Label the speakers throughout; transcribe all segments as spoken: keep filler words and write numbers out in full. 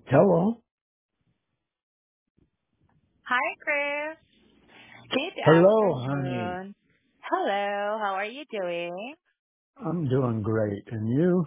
Speaker 1: Hello.
Speaker 2: Hi, Chris. Good
Speaker 1: Hello, honey.
Speaker 2: afternoon. Hello, how are you doing?
Speaker 1: I'm doing great. And you?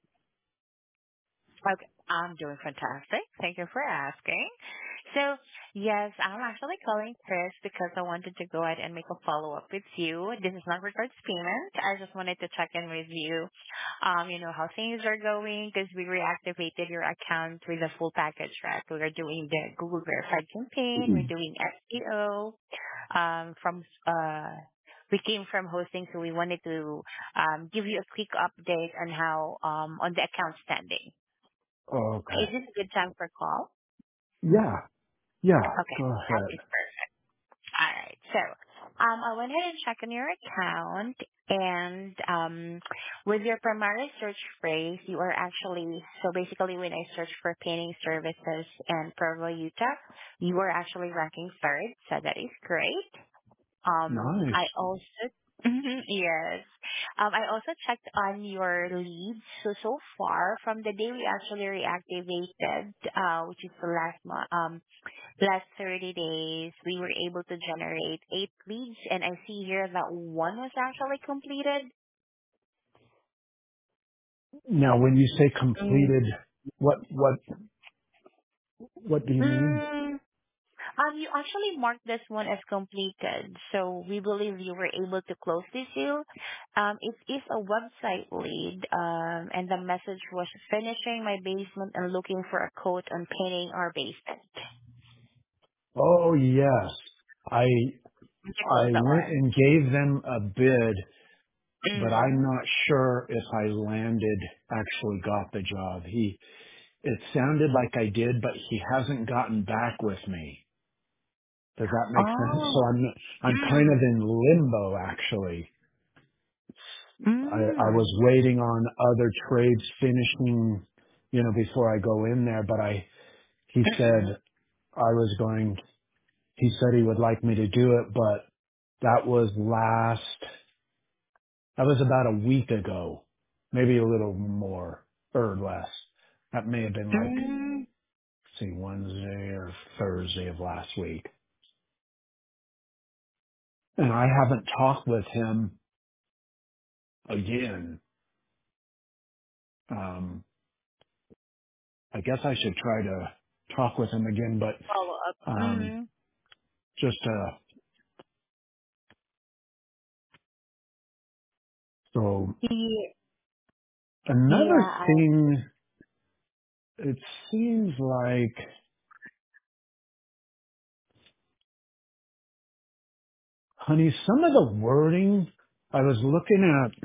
Speaker 2: Okay, I'm doing fantastic. Thank you for asking. So, yes, I'm actually calling Chris because I wanted to go ahead and make a follow-up with you. This is not regards payment. I just wanted to check in with you, um, you know, how things are going because we reactivated your account with the full package, right? We are doing the Google Verified campaign. We're doing S E O. Um, from uh, we came from hosting, so we wanted to um, give you a quick update on how um, on the account standing.
Speaker 1: Okay.
Speaker 2: Is this a good time for a call?
Speaker 1: Yeah. Yeah.
Speaker 2: Okay,
Speaker 1: Go
Speaker 2: that
Speaker 1: ahead.
Speaker 2: is perfect. All right. So um, I went ahead and checked on your account, and um, with your primary search phrase, you are actually so basically when I search for painting services and Provo, Utah, you are actually ranking third. So that is great. Um,
Speaker 1: Nice.
Speaker 2: I also yes. Um, I also checked on your leads. So so far, from the day we actually reactivated, uh, which is the last month, um, last thirty days, we were able to generate eight leads, and I see here that one was actually completed.
Speaker 1: Now, when you say
Speaker 2: Mm.
Speaker 1: completed, what, what, what do you mean?
Speaker 2: Mm. Um, you actually marked this one as completed, so we believe you were able to close this deal. Um, it is a website lead, um, and the message was finishing my basement and looking for a quote on painting our basement.
Speaker 1: Oh, yes. I,
Speaker 2: Did you
Speaker 1: I
Speaker 2: close that
Speaker 1: went
Speaker 2: one?
Speaker 1: and gave them a bid, but I'm
Speaker 2: Mm.
Speaker 1: not sure if I landed, actually got the job. He, it sounded like I did, but he hasn't gotten back with me. Does that make sense? So
Speaker 2: Oh.
Speaker 1: I'm I'm kind
Speaker 2: Mm.
Speaker 1: of in limbo actually. I, I was
Speaker 2: Mm.
Speaker 1: waiting on other trades finishing, you know, before I go in there, but I he
Speaker 2: Mm-mm.
Speaker 1: said I was going he said he would like me to do it, but that was last that was about a week ago. Maybe a little more or less. That may have been like
Speaker 2: Mm.
Speaker 1: let's see, Wednesday or Thursday of last week. And I haven't talked with him again. Um I guess I should try to talk with him again, but
Speaker 2: Follow up.
Speaker 1: um,
Speaker 2: Mm.
Speaker 1: just uh, so
Speaker 2: Ye-
Speaker 1: another
Speaker 2: Yeah. I,
Speaker 1: thing, it seems like, honey, some of the wording I was looking at,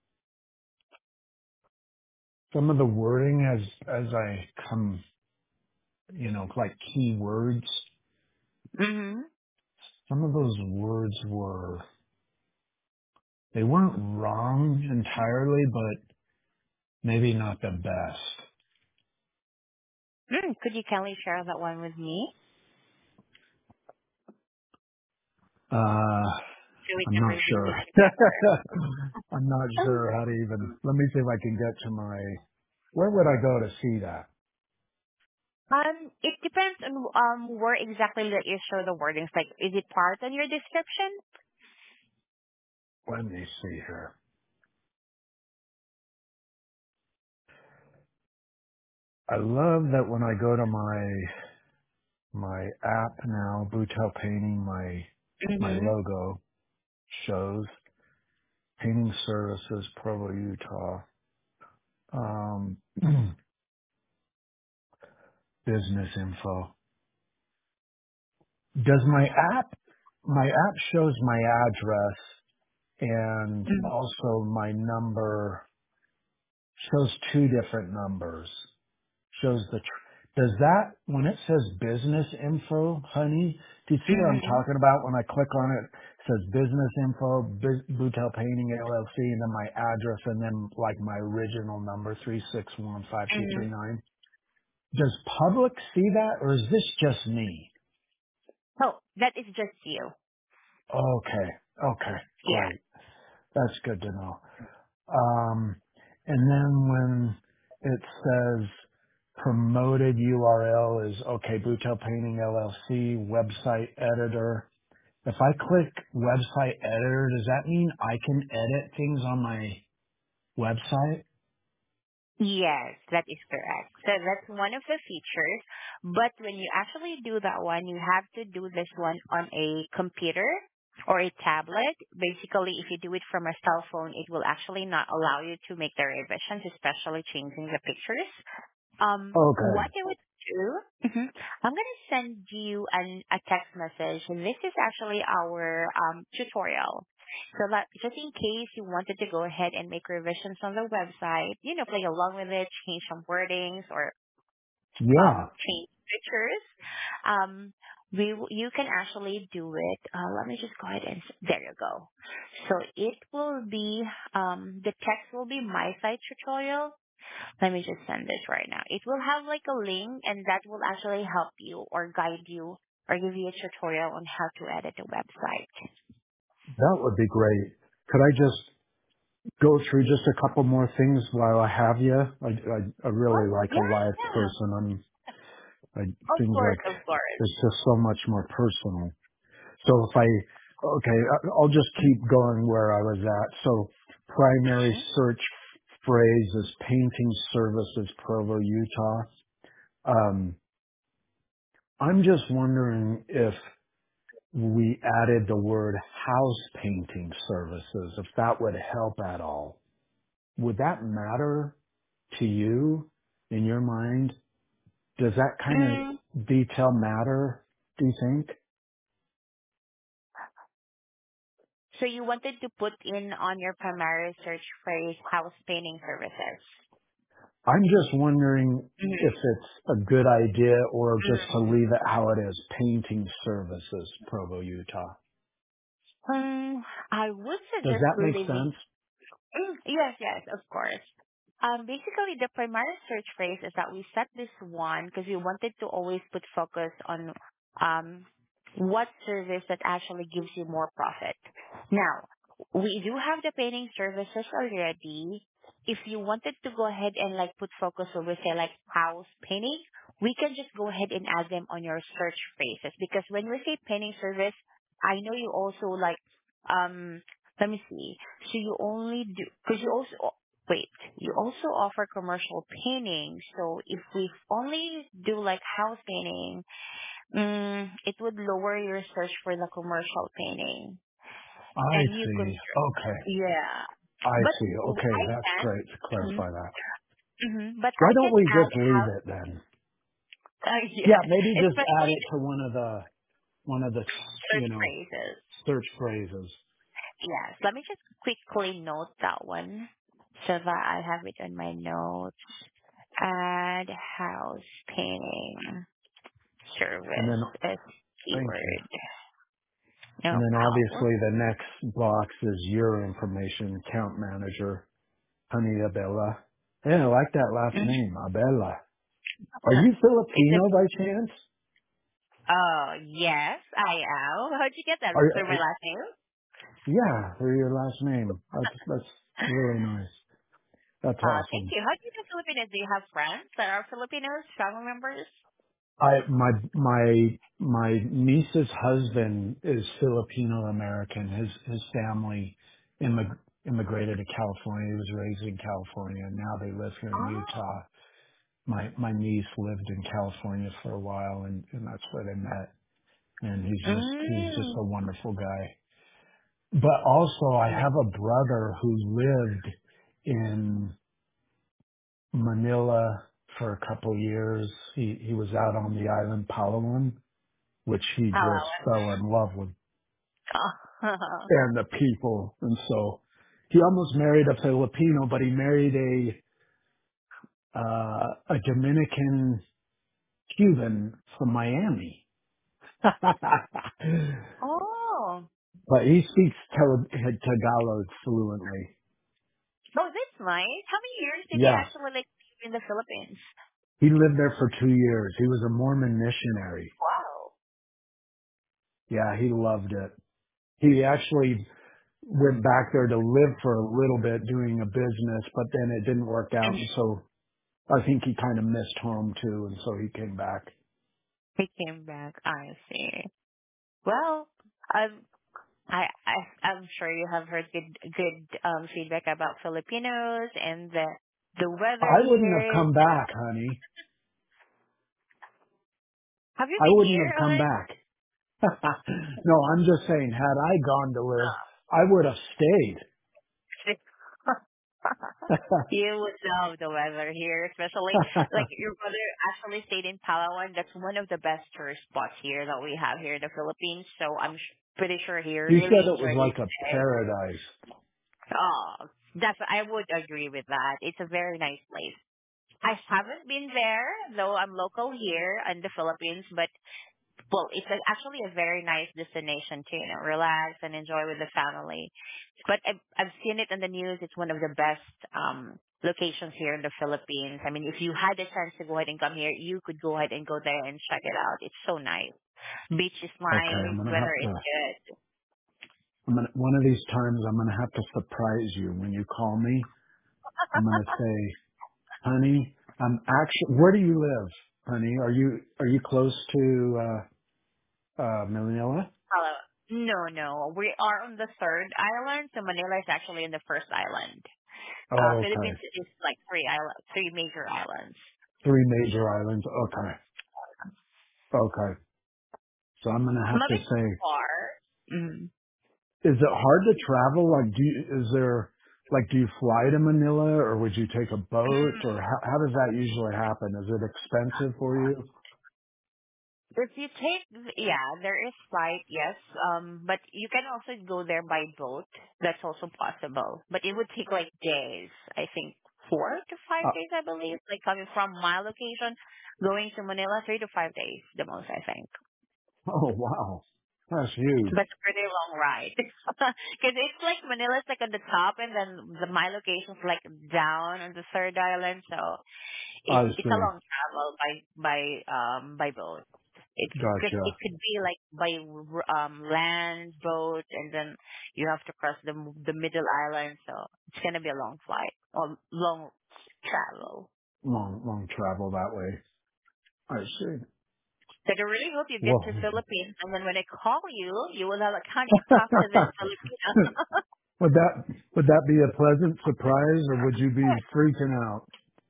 Speaker 1: some of the wording as as I come, you know, like keywords.
Speaker 2: mm-hmm.
Speaker 1: Some of those words were they weren't wrong entirely, but maybe not the best.
Speaker 2: Mm. Could you kindly share that one with me
Speaker 1: Uh,
Speaker 2: so we
Speaker 1: I'm
Speaker 2: can
Speaker 1: not
Speaker 2: review
Speaker 1: sure.
Speaker 2: it together?
Speaker 1: I'm not sure how to even, let me see if I can get to my, where would I go to see that?
Speaker 2: Um, it depends on um where exactly that you show the wordings. Like, is it part on your description?
Speaker 1: Let me see here. I love that when I go to my, my app now, Boutel Painting, my, my
Speaker 2: Mm-hmm.
Speaker 1: logo shows painting services, Provo, Utah, um, business info. Does my app, my app shows my address and also my number, shows two different numbers. Shows the, tr- does that, when it says business info, honey, do you see what I'm
Speaker 2: Mm-hmm.
Speaker 1: talking about? When I click on it, it says business info, Biz- Boutel Painting L L C, and then my address, and then like my original number, three six one five two
Speaker 2: Mm-hmm.
Speaker 1: three nine. Does public see that, or is this just me?
Speaker 2: Oh, that is just you.
Speaker 1: Okay, okay,
Speaker 2: Yeah.
Speaker 1: great. That's good to know. Um, and then when it says promoted U R L is, okay, Butel Painting L L C, website editor. If I click website editor, does that mean I can edit things on my website?
Speaker 2: Yes, that is correct. So that's one of the features. But when you actually do that one, you have to do this one on a computer or a tablet. Basically, if you do it from a cell phone, it will actually not allow you to make the revisions, especially changing the pictures. Um, what
Speaker 1: Okay.
Speaker 2: I would do, mhm, I'm gonna send you an a text message. And this is actually our um, tutorial. So that just in case you wanted to go ahead and make revisions on the website, you know, play along with it, change some wordings or
Speaker 1: Yeah,
Speaker 2: um, change pictures, um, we w- you can actually do it. Uh, let me just go ahead and s- there you go. So it will be um, the text will be my site tutorial. Let me just send this right now. It will have like a link and that will actually help you or guide you or give you a tutorial on how to edit a website.
Speaker 1: that would be great. Could I just go through just a couple more things while I have you? I, I, I
Speaker 2: Oh,
Speaker 1: really like a
Speaker 2: yeah,
Speaker 1: live
Speaker 2: yeah.
Speaker 1: person. I'm, I,
Speaker 2: Of
Speaker 1: things
Speaker 2: course,
Speaker 1: like,
Speaker 2: of course.
Speaker 1: it's just so much more personal. So if I, okay, I- I'll just keep going where I was at. So primary search phrase is painting services, Provo, Utah. Um, I'm just wondering if we added the word house painting services, if that would help at all. Would that matter to you in your mind? Does that kind
Speaker 2: Mm,
Speaker 1: of detail matter, do you think?
Speaker 2: so you wanted to put in on your primary search phrase house painting services.
Speaker 1: I'm just wondering if
Speaker 2: Mm-hmm.
Speaker 1: it's a good idea or just to
Speaker 2: Mm.
Speaker 1: leave it how it is, painting services, Provo, Utah.
Speaker 2: Um, I would
Speaker 1: Does
Speaker 2: suggest
Speaker 1: that make
Speaker 2: leaving.
Speaker 1: sense?
Speaker 2: Mm, yes, yes, of course. Um, basically, the primary search phrase is that we set this one because we wanted to always put focus on um, what service that actually gives you more profit. Now, we do have the painting services already. If you wanted to go ahead and like put focus on, we say like house painting, we can just go ahead and add them on your search phrases because when we say painting service, I know you also like um let me see. So you only do, because you also, wait, you also offer commercial painting. So if we only do like house painting, mm, it would lower your search for the commercial painting.
Speaker 1: I
Speaker 2: And you could,
Speaker 1: see. Okay.
Speaker 2: yeah.
Speaker 1: I
Speaker 2: But
Speaker 1: see.
Speaker 2: w-
Speaker 1: Okay.
Speaker 2: I
Speaker 1: That's
Speaker 2: can,
Speaker 1: great to clarify that.
Speaker 2: mm-hmm, but
Speaker 1: Why
Speaker 2: I
Speaker 1: don't
Speaker 2: can
Speaker 1: we
Speaker 2: add
Speaker 1: just leave
Speaker 2: house,
Speaker 1: it then?
Speaker 2: uh,
Speaker 1: Yeah,
Speaker 2: yes,
Speaker 1: maybe just add
Speaker 2: especially
Speaker 1: it to one of the, one of the, s
Speaker 2: search
Speaker 1: you know,
Speaker 2: phrases.
Speaker 1: search phrases.
Speaker 2: Yes, let me just quickly note that one so that I have it on my notes. Add house painting
Speaker 1: And
Speaker 2: service
Speaker 1: then,
Speaker 2: as
Speaker 1: thank you.
Speaker 2: keyword.
Speaker 1: And
Speaker 2: No
Speaker 1: then
Speaker 2: problem.
Speaker 1: obviously the next box is your information, account manager, Honey Abella. Yeah, I like that last
Speaker 2: Mhm.
Speaker 1: name, Abella. Are you
Speaker 2: It's a,
Speaker 1: Filipino by chance?
Speaker 2: oh, yes, I am. How'd you get that?
Speaker 1: Are,
Speaker 2: Through my
Speaker 1: are
Speaker 2: last name?
Speaker 1: yeah, through your last name. That's that's really nice. That's
Speaker 2: Uh, thank
Speaker 1: awesome.
Speaker 2: you. How do you know Filipinos? Do you have friends that are Filipinos, family members?
Speaker 1: I my my my niece's husband is Filipino American. His his family immig- immigrated to California. He was raised in California, and now they live here in
Speaker 2: Oh.
Speaker 1: Utah. My my niece lived in California for a while, and and that's where they met. And he's just he's just
Speaker 2: Mm.
Speaker 1: a wonderful guy. But also, I
Speaker 2: Yeah.
Speaker 1: have a brother who lived in Manila for a couple years. He he was out on the island Palawan, which he just
Speaker 2: Hello.
Speaker 1: fell in love with,
Speaker 2: Oh.
Speaker 1: and the people. And so he almost married a Filipino, but he married a uh, a Dominican Cuban from Miami.
Speaker 2: Oh.
Speaker 1: But he speaks Tag- Tagalog fluently.
Speaker 2: Oh, that's nice. How many years did you
Speaker 1: Yeah.
Speaker 2: actually like live in the Philippines?
Speaker 1: He lived there for two years. He was a Mormon missionary.
Speaker 2: Wow.
Speaker 1: Yeah, he loved it. He actually went back there to live for a little bit doing a business, but then it didn't work out. And so I think he kind of missed home too, and so he came back.
Speaker 2: He came back. I see. Well, um, I, I I'm sure you have heard good good um feedback about Filipinos and the the weather
Speaker 1: I wouldn't have
Speaker 2: here.
Speaker 1: come back, honey.
Speaker 2: Have you
Speaker 1: I
Speaker 2: been
Speaker 1: wouldn't
Speaker 2: here,
Speaker 1: have come back. No, I'm just saying, had I gone to live, I would have stayed.
Speaker 2: Owen? You would love the weather here, especially like your brother actually stayed in Palawan. That's one of the best tourist spots here that we have here in the Philippines. So I'm sh- pretty sure he
Speaker 1: He
Speaker 2: really
Speaker 1: said it was
Speaker 2: enjoyed his
Speaker 1: like a
Speaker 2: stay.
Speaker 1: paradise.
Speaker 2: Oh, that's I would agree with that. It's a very nice place. I haven't been there, though I'm local here in the Philippines, but well, it's a, actually a very nice destination to, you know, relax and enjoy with the family. But I've, I've seen it in the news. It's one of the best um, locations here in the Philippines. I mean, if you had a chance to go ahead and come here, you could go ahead and go there and check it out. It's so nice. Beach is
Speaker 1: Okay,
Speaker 2: nice.
Speaker 1: I'm gonna
Speaker 2: Weather
Speaker 1: have
Speaker 2: is
Speaker 1: to.
Speaker 2: good.
Speaker 1: I'm gonna one of these times. I'm gonna have to surprise you when you call me. I'm gonna say, honey, I'm actually. Where do you live, honey? Are you are you close to uh, uh, Manila?
Speaker 2: Hello. No, no. We are on the third island, so Manila is actually in the first island. Uh,
Speaker 1: Oh,
Speaker 2: Philippines
Speaker 1: okay.
Speaker 2: is like three island, three major islands.
Speaker 1: Three major islands. Okay. Okay. So I'm gonna
Speaker 2: I'm
Speaker 1: have
Speaker 2: a
Speaker 1: to
Speaker 2: bit
Speaker 1: say,
Speaker 2: far. Mm.
Speaker 1: is it hard to travel? Like, do you, is there like do you fly to Manila, or would you take a boat, or how, how does that usually happen? Is it expensive for you?
Speaker 2: If you take, yeah, there is flight, yes, um, but you can also go there by boat. That's also possible, but it would take like days. I think four to five
Speaker 1: Uh,
Speaker 2: days, I believe. Like coming from my location, going to Manila, three to five days, the most, I think.
Speaker 1: oh wow, that's huge.
Speaker 2: That's a pretty long ride because it's like Manila's like on the top, and then the my location's like down on the third island, so it
Speaker 1: I
Speaker 2: it's a
Speaker 1: see.
Speaker 2: long travel by by um by boat. It because it
Speaker 1: Gotcha.
Speaker 2: could be like by r- um land boat, and then you have to cross the the middle island, so it's gonna be a long flight or long travel.
Speaker 1: Long long travel that way. I see.
Speaker 2: So I really hope you get to
Speaker 1: Well,
Speaker 2: Philippines, and then when I call you, you will have like, honey, talk to this Filipino.
Speaker 1: would that would that be a pleasant surprise, or would you be freaking out?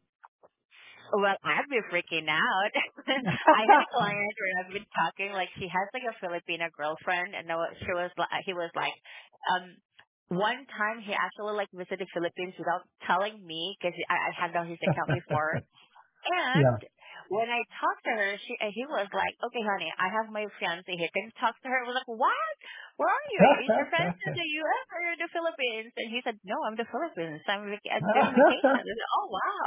Speaker 2: Well, I'd be freaking out. I had a client where I've been talking, like she has like a Filipino girlfriend, and now she was like, he was like, um, one time he actually like visited Philippines without telling me because I, I had on his account before,
Speaker 1: Yeah.
Speaker 2: and when I talked to her, she uh, he was like, "Okay, honey, I have my fiance here. Can you talk to her?" I was like, "What? Where are you? Is your fiance in the U S or in the Philippines?" And he said, "No, I'm the Philippines. I'm vac- uh, doing vacation." I said, "Oh, wow."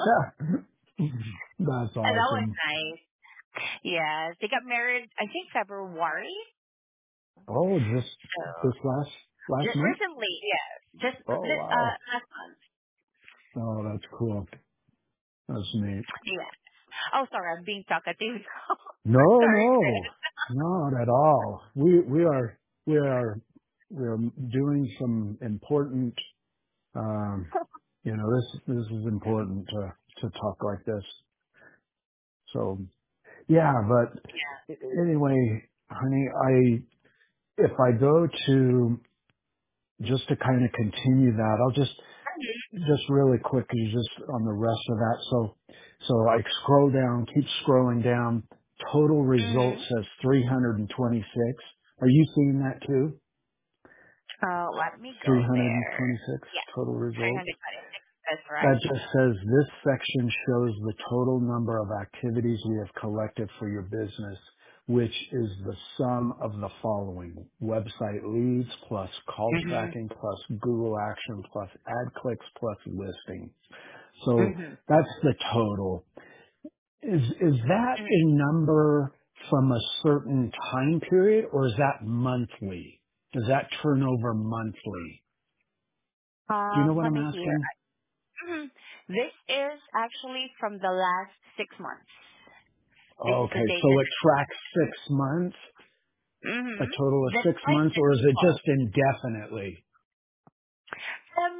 Speaker 1: That's
Speaker 2: And that was
Speaker 1: awesome.
Speaker 2: nice. Yes, they got married. I think February.
Speaker 1: Oh, just
Speaker 2: So
Speaker 1: this last last
Speaker 2: just
Speaker 1: month?
Speaker 2: recently, yes, just
Speaker 1: Oh
Speaker 2: this uh
Speaker 1: wow.
Speaker 2: last month.
Speaker 1: Oh, that's cool. That's neat.
Speaker 2: Yeah. Oh, sorry, I'm being talkative.
Speaker 1: No,
Speaker 2: Sorry,
Speaker 1: no,
Speaker 2: Chris.
Speaker 1: not at all. We we are we are we are doing some important. Um, you know, this this is important to to talk like this. So yeah, but anyway, honey, I if I go to just to kind of continue that, I'll just just really quickly just on the rest of that. So so I scroll down, keep scrolling down. Total result
Speaker 2: Mm-hmm.
Speaker 1: says three hundred twenty-six. Are you seeing that too?
Speaker 2: Uh, let me go there.
Speaker 1: three hundred twenty-six
Speaker 2: Yeah,
Speaker 1: total results.
Speaker 2: three hundred twenty-six. That's
Speaker 1: That
Speaker 2: right.
Speaker 1: just says this section shows the total number of activities we have collected for your business, which is the sum of the following: website leads plus call
Speaker 2: Mhm.
Speaker 1: tracking plus Google action plus ad clicks plus listing. So
Speaker 2: Mhm.
Speaker 1: that's the total. Is is that
Speaker 2: Mhm.
Speaker 1: a number from a certain time period, or is that monthly? Does that turn over monthly? Do you know
Speaker 2: Um,
Speaker 1: what
Speaker 2: let
Speaker 1: I'm
Speaker 2: me see here.
Speaker 1: asking?
Speaker 2: Mhm. This is actually from the last six months. This is the
Speaker 1: Okay,
Speaker 2: data.
Speaker 1: so it tracks six months, a
Speaker 2: Mhm.
Speaker 1: total of
Speaker 2: That's
Speaker 1: six
Speaker 2: by
Speaker 1: months, or is it
Speaker 2: default.
Speaker 1: just indefinitely?
Speaker 2: Um,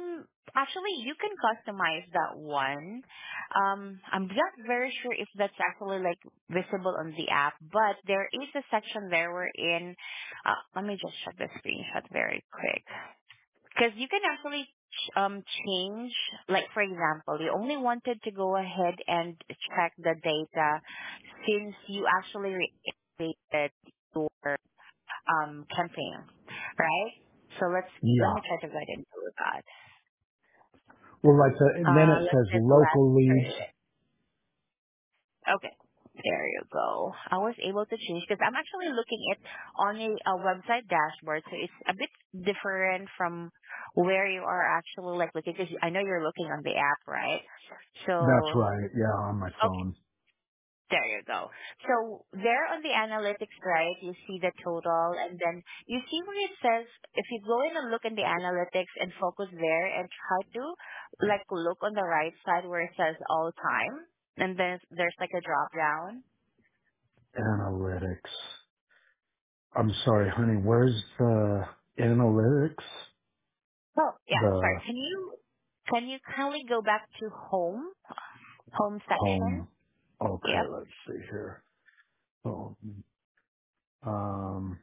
Speaker 2: Actually, you can customize that one. Um, I'm not very sure if that's actually like visible on the app, but there is a section there wherein, uh, let me just check the screenshot very quick. Because you can actually um change, like for example, you only wanted to go ahead and check the data since you actually created your um campaign, right? So let's let
Speaker 1: Yeah.
Speaker 2: me try to go ahead and do that.
Speaker 1: Well, like the, and then
Speaker 2: Uh,
Speaker 1: it
Speaker 2: let's
Speaker 1: says
Speaker 2: say the last
Speaker 1: local leads.
Speaker 2: Thursday. Okay. There you go. I was able to change because I'm actually looking at on a, a website dashboard, so it's a bit different from where you are actually like looking. Because I know you're looking on the app, right?
Speaker 1: That's
Speaker 2: So
Speaker 1: right. Yeah, on my
Speaker 2: okay,
Speaker 1: phone.
Speaker 2: there you go. So there on the analytics, right? You see the total, and then you see where it says if you go in and look in the analytics and focus there and try to like look on the right side where it says all time, and then there's like a drop down.
Speaker 1: Analytics. I'm sorry, honey. Where's the analytics?
Speaker 2: Oh, yeah. Sorry.
Speaker 1: The
Speaker 2: Can you can you kindly go back to home home section?
Speaker 1: home. Okay,
Speaker 2: Yep.
Speaker 1: let's see here. Home. Um,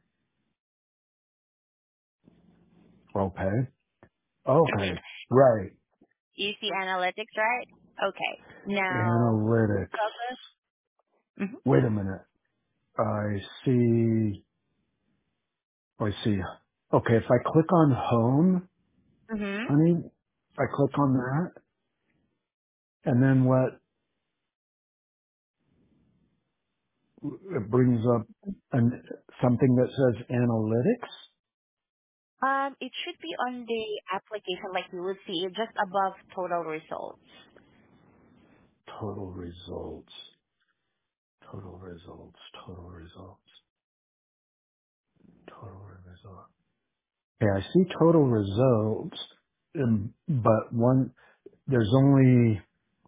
Speaker 1: okay.
Speaker 2: hmm
Speaker 1: Okay. Right.
Speaker 2: You see analytics, right? Okay. Now,
Speaker 1: Analytics.
Speaker 2: Douglas. Mm-hmm.
Speaker 1: Wait a minute. I see. I see. Okay, if I click on home,
Speaker 2: Mm-hmm.
Speaker 1: honey, I click on that, and then what? It brings up an, something that says analytics.
Speaker 2: Um, it should be on the application, like you would see it just above total results.
Speaker 1: Total results. Total results. Total results. Total results. Okay, I see total results, um, but one, there's only,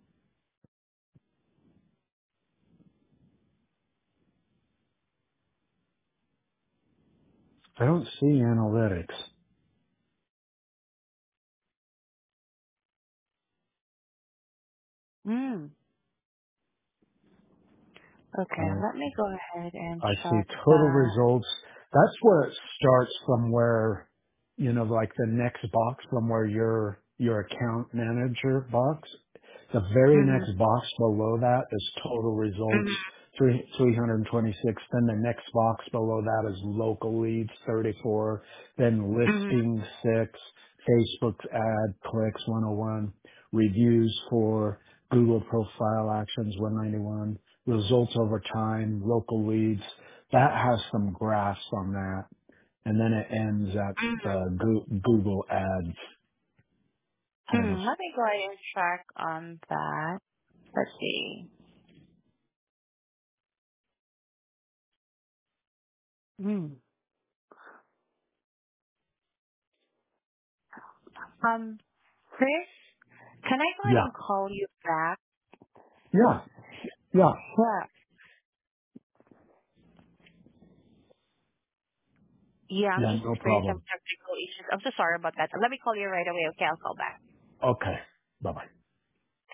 Speaker 1: I don't see analytics.
Speaker 2: Hmm. Okay,
Speaker 1: Uh,
Speaker 2: let me go ahead and
Speaker 1: I see
Speaker 2: check
Speaker 1: total
Speaker 2: that.
Speaker 1: results. That's where it starts from where, you know, like the next box from where your, your account manager box. The very
Speaker 2: Mm-hmm.
Speaker 1: next box below that is total results,
Speaker 2: Mm-hmm.
Speaker 1: three, 326. Then the next box below that is local leads, thirty-four. Then
Speaker 2: Mm-hmm.
Speaker 1: listing six, Facebook ad clicks, one oh one, reviews four, Google profile actions, one ninety-one, results over time, local leads. That has some graphs on that. And then it ends at
Speaker 2: Mm-hmm.
Speaker 1: the Goo- Google ads
Speaker 2: Hmm.
Speaker 1: almost.
Speaker 2: Let me go ahead and check on that. Let's see. Hmm. Um, Chris, can I go ahead
Speaker 1: Yeah.
Speaker 2: and call you back?
Speaker 1: Yeah. Yeah.
Speaker 2: Yeah. Yeah, I'm
Speaker 1: Yeah.
Speaker 2: just
Speaker 1: No
Speaker 2: experiencing some
Speaker 1: problem.
Speaker 2: technical issues. I'm so sorry about that. Let me call you right away. Okay, I'll call back.
Speaker 1: Okay. Bye bye.